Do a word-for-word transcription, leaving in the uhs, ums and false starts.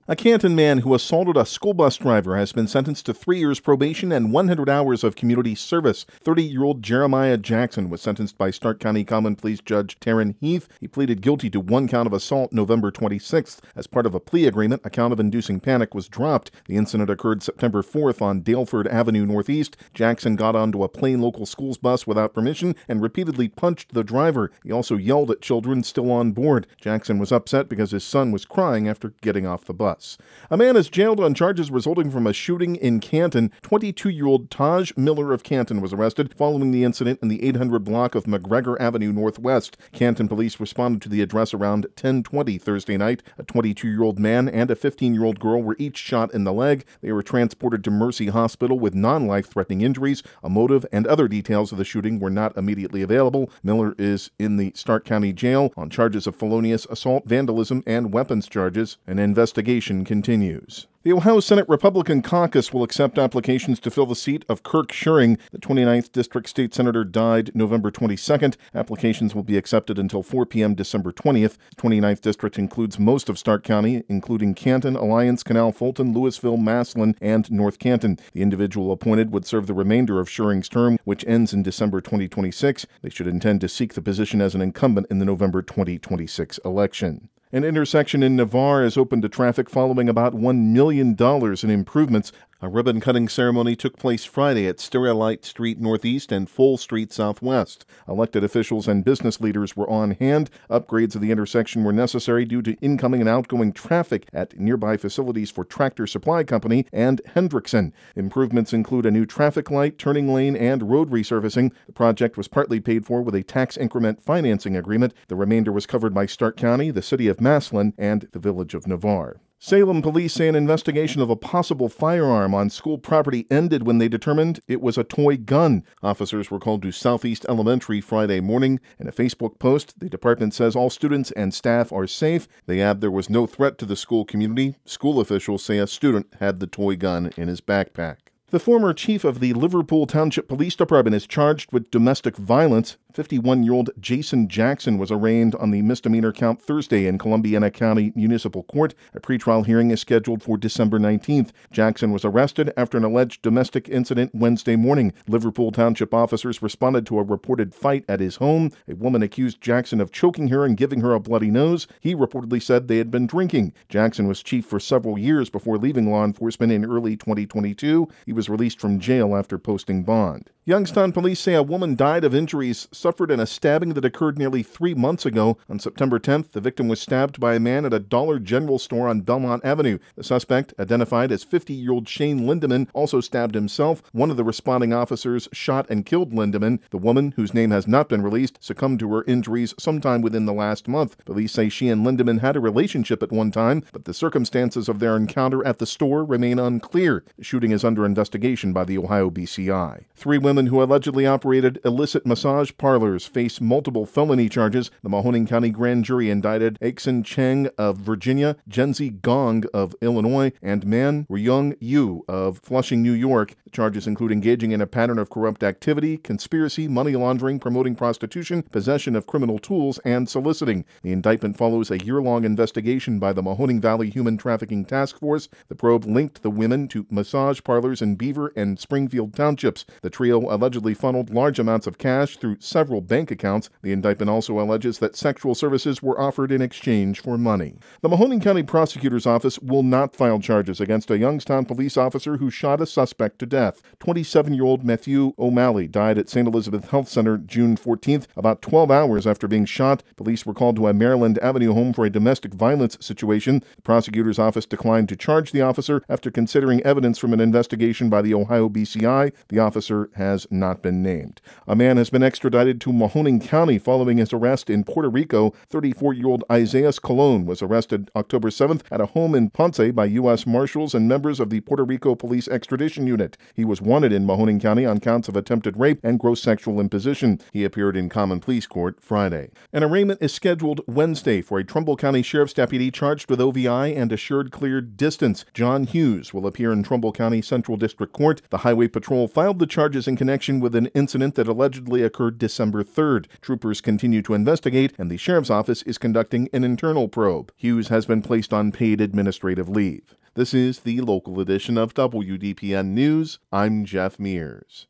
A Canton man who assaulted a school bus driver has been sentenced to three years probation and one hundred hours of community service. thirty-year-old Jeremiah Jackson was sentenced by Stark County Common Pleas Judge Taryn Heath. He pleaded guilty to one count of assault November twenty-sixth. As part of a plea agreement, a count of inducing panic was dropped. The incident occurred September fourth on Daleford Avenue Northeast. Jackson got onto a Plain local schools bus without permission and repeatedly punched the driver. He also yelled at children still on board. Jackson was upset because his son was crying after getting off the bus. A man is jailed on charges resulting from a shooting in Canton. twenty-two-year-old Taj Miller of Canton was arrested following the incident in the eight hundred block of McGregor Avenue Northwest. Canton police responded to the address around ten twenty Thursday night. A twenty-two-year-old man and a fifteen-year-old girl were each shot in the leg. They were transported to Mercy Hospital with non-life-threatening injuries. A motive and other details of the shooting were not immediately available. Miller is in the Stark County Jail on charges of felonious assault, vandalism, and weapons charges. An investigation continues. The Ohio Senate Republican Caucus will accept applications to fill the seat of Kirk Schuring. The twenty-ninth District State Senator died November twenty-second. Applications will be accepted until four p.m. December twentieth. The twenty-ninth District includes most of Stark County, including Canton, Alliance, Canal, Fulton, Louisville, Massillon, and North Canton. The individual appointed would serve the remainder of Schuring's term, which ends in December twenty twenty-six. They should intend to seek the position as an incumbent in the November twenty twenty-six election. An intersection in Navarre is open to traffic following about one million dollars in improvements. A ribbon-cutting ceremony took place Friday at Sterilite Street Northeast and Full Street Southwest. Elected officials and business leaders were on hand. Upgrades of the intersection were necessary due to incoming and outgoing traffic at nearby facilities for Tractor Supply Company and Hendrickson. Improvements include a new traffic light, turning lane, and road resurfacing. The project was partly paid for with a tax increment financing agreement. The remainder was covered by Stark County, the city of Massillon, and the village of Navarre. Salem police say an investigation of a possible firearm on school property ended when they determined it was a toy gun. Officers were called to Southeast Elementary Friday morning. In a Facebook post, the department says all students and staff are safe. They add there was no threat to the school community. School officials say a student had the toy gun in his backpack. The former chief of the Liverpool Township Police Department is charged with domestic violence. fifty-one-year-old Jason Jackson was arraigned on the misdemeanor count Thursday in Columbiana County Municipal Court. A pretrial hearing is scheduled for December nineteenth. Jackson was arrested after an alleged domestic incident Wednesday morning. Liverpool Township officers responded to a reported fight at his home. A woman accused Jackson of choking her and giving her a bloody nose. He reportedly said they had been drinking. Jackson was chief for several years before leaving law enforcement in early twenty twenty-two. He was released from jail after posting bond. Youngstown police say a woman died of injuries suffered in a stabbing that occurred nearly three months ago. On September tenth, the victim was stabbed by a man at a Dollar General store on Belmont Avenue. The suspect, identified as fifty-year-old Shane Lindeman, also stabbed himself. One of the responding officers shot and killed Lindeman. The woman, whose name has not been released, succumbed to her injuries sometime within the last month. Police say she and Lindeman had a relationship at one time, but the circumstances of their encounter at the store remain unclear. The shooting is under investigation by the Ohio B C I. Three women who allegedly operated illicit massage parlors face multiple felony charges. The Mahoning County Grand Jury indicted Aixin Cheng of Virginia, Jenzi Gong of Illinois, and Man Ryung Yu of Flushing, New York. The charges include engaging in a pattern of corrupt activity, conspiracy, money laundering, promoting prostitution, possession of criminal tools, and soliciting. The indictment follows a year-long investigation by the Mahoning Valley Human Trafficking Task Force. The probe linked the women to massage parlors in Beaver and Springfield townships. The trio allegedly funneled large amounts of cash through several bank accounts. The indictment also alleges that sexual services were offered in exchange for money. The Mahoning County Prosecutor's Office will not file charges against a Youngstown police officer who shot a suspect to death. twenty-seven-year-old Matthew O'Malley died at Saint Elizabeth Health Center June fourteenth, about twelve hours after being shot. Police were called to a Maryland Avenue home for a domestic violence situation. The prosecutor's office declined to charge the officer after considering evidence from an investigation by the Ohio B C I. The officer has not been named. A man has been extradited to Mahoning County following his arrest in Puerto Rico. thirty-four-year-old Isaias Colon was arrested October seventh at a home in Ponce by U S Marshals and members of the Puerto Rico Police Extradition Unit. He was wanted in Mahoning County on counts of attempted rape and gross sexual imposition. He appeared in Common Pleas Court Friday. An arraignment is scheduled Wednesday for a Trumbull County Sheriff's deputy charged with O V I and assured cleared distance. John Hughes will appear in Trumbull County Central District Court. The Highway Patrol filed the charges in connection connection with an incident that allegedly occurred December third. Troopers continue to investigate, and the sheriff's office is conducting an internal probe. Hughes has been placed on paid administrative leave. This is the local edition of W D P N News. I'm Jeff Mears.